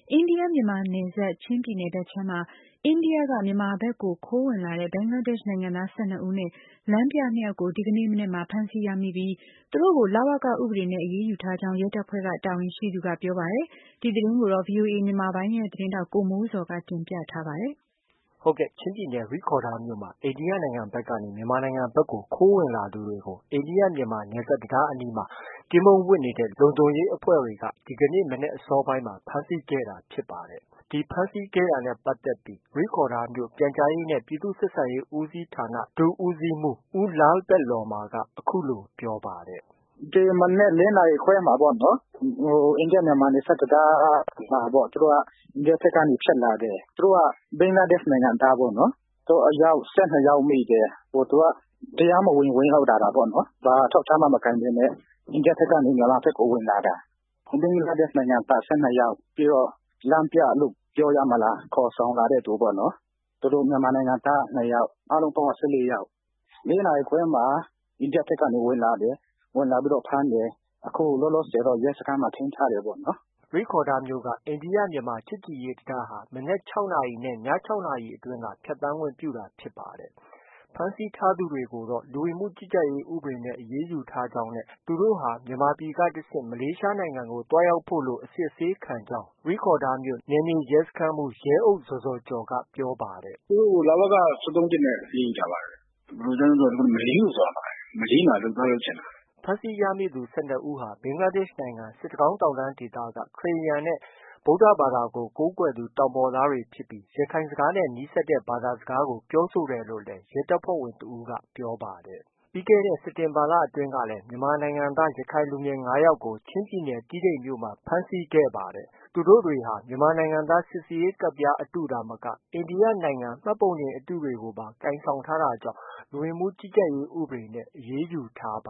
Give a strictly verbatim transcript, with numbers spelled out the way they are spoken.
အိန္ဒိယ-မြန်မာနယ်စပ် ချင်းပြည်နယ်ဘက်ခြမ်းမှာ အိန္ဒိယက မြန်မာဘက်ကို ခိုးဝင်လာတဲ့ ဘင်္ဂလားဒေ့ရှ်နိုင်ငံသား ၁၂ ဦးနဲ့ လမ်းပြနှစ်ယောက်ကို ဒီကနေ့မနက်မှာ ဖမ်းဆီးရမိပြီး သူတို့ကို လဝက ဥပဒေနဲ့ အရေးယူထားကြောင်း ရဲတပ်ဖွဲ့က တာဝန်ရှိသူက ပြောပါတယ်။ ဒီသတင်းကိုတော့ ဗွီအိုအေမြန်မာပိုင်းရဲ့သတင်းထောက် ကိုမိုးဇော်က တင်ပြထားပါတယ်။ချင်းပြည်နယ် ရိခေါ်ဒါရ်မြို့မှာ အိန္ဒိယနိုင်ငံဘက်ကနေ မြန်မာနိုင်ငံဘက်ကို ခိုးဝင်လာသူတွေကို အိန္ဒိယ-မြန်မာ နယ်စပ်တံတားအနီးမှာ ကင်းပုန်းဝပ်နေတဲ့ လုံခြုံရေးအဖွဲ့တွေက ဒီကနေ့ မနက်အစောပိုင်းမှာ ဖမ်းဆီးခဲ့တာဖြစ်ပါတယ်။ ဒီဖမ်းဆီးခဲ့တာနဲ့ပတ်သက်ပြီး ရိခေါ်ဒါရ်မြို့ ပြန်ကြားရေးနဲ့ ပြည်သူ့ဆက်ဆံရေးဦးစီးဌာန ဒုဦးစီးမှုး ဦးလားပက်လော်မာက အခုလို ပြောပါတယ်။ “ဒီမနက် ၄ နာရီခွဲမှာပေါ့နော်။ အိန္ဒိယ-မြန်မာနယ်စပ်တံတားမှာပေါ့။ သူတို့က အိန္ဒိယဘက်ကနေ ဖြတ်လာတယ်။ သူတို့က ဘင်္ဂလားဒေ့ရှ်နိုင်ငံသားပေါ့နော်။ သူတို့ အယောက် ၁၂ ယောက်မိတယ်။ သူက တရားမဝင် ဝင်ရောက်လာတာပေါ့နော်။ ဘာအထောက်အထားမှ မကိုင်ဘဲနဲ့ အိန္ဒိယဘက်ကနေ မြန်မာဘက်ကို ဝင်လာတာ။ ဘင်္ဂလားဒေ့ရှ်နိုင်ငံသား ၁၂ ယောက်။ ပြီးတော့ လမ်းပြလို့ ပြောရမလား။ ခေါ်ဆောင်လာတဲ့သူပေါ့နော်။ သူတို့ မြန်မာနိုင်ငံသား နှစ်ယောက်။ အားလုံးပေါင်းက ၁၄ ယောက်။ ၄ နာရီခွဲမှာ အိန္ဒိယဘက်ကနေ ဝင်လာတယ်။ ဝင်လာပြီးတော့ ဖမ်းတယ်။ အခုလောလောဆယ်တော့ ရဲစခန်းမှာ ထိန်းထားတယ်ပေါ့နော်။ ” ရိခေါ်ဒါရ်မြို့က အိန္ဒိယ-မြန်မာ ချစ်ကြည်ရေးတံတားဟာ မနက် ၆ နာရီနဲ့ ည ၆ နာရီအတွင်းက ဖြတ်သန်းခွင့်ပြုတာဖြစ်ပါတယ်။ ဖမ်းဆီးထားသူတွေကိုတော့ လူဝင်မှုကြီးကြပ်ရေးဥပဒေနဲ့ အရေးယူထားကြောင်းနဲ့ သူတို့ဟာ မြန်မာပြည်ကတဆင့် မလေးရှားနိုင်ငံကို သွားရောက်ဖို့လို့ အစစ်ဆေးခံကြောင်း ရိခေါ်ဒါရ်မြို့ နယ်မြေရဲစခန်းမှုး ရဲအုပ်ဇော်ဇော်ကျော်က ပြောပါတယ်။ “သူတို့ကို လဝက ၁၃ နဲ့ အရေးယူထားပါတယ်။ ဘယ်လိုအကြောင်းကြောင့်လဲဆိုတော့ မလေးကို သွားမှာတဲ့။ မလေးမှာ အလုပ်သွားလုပ်ချင်တာ။ ” ဖမ်းဆီးရမိသူ ၁၂ ဦးဟာ ဘင်္ဂလားဒေ့ရှ်နိုင်ငံ စစ်တကောင်းတောင်တန်းဒေသက ခရစ်ယာန်နဲ့ ဗုဒ္ဓဘာသာကို ကိုးကွယ်သူ တောင်ပေါ်သားတွေဖြစ်ပြီး ရခိုင်စကားနဲ့ နီးစပ်တဲ့ ဘာသာစကားကို ပြောဆိုတယ်လို့လည်း ရဲတပ်ဖွဲ့ဝင်တဦးက ပြောပါတယ်။ ပြီးခဲ့တဲ့ စက်တင်ဘာလအတွင်းကလည်း မြန်မာနိုင်ငံသား ရခိုင်လူငယ် ၅ ယောက်ကို ချင်းပြည်နယ် တီးတိန်မြို့မှာ ဖမ်းဆီးခဲ့ပါတယ်။ သူတို့တွေဟာ မြန်မာနိုင်ငံသား စိစစ်ရေးကဒ်ပြားအတုသာမက အိန္ဒိယနိုင်ငံ မှတ်ပုံတင်အတုတွေကိုပါ ကိုင်ဆောင်ထားတာကြောင့် လူဝင်မှုကြီးကြပ်ရေးဥပဒေနဲ့ အရေးယူထားပ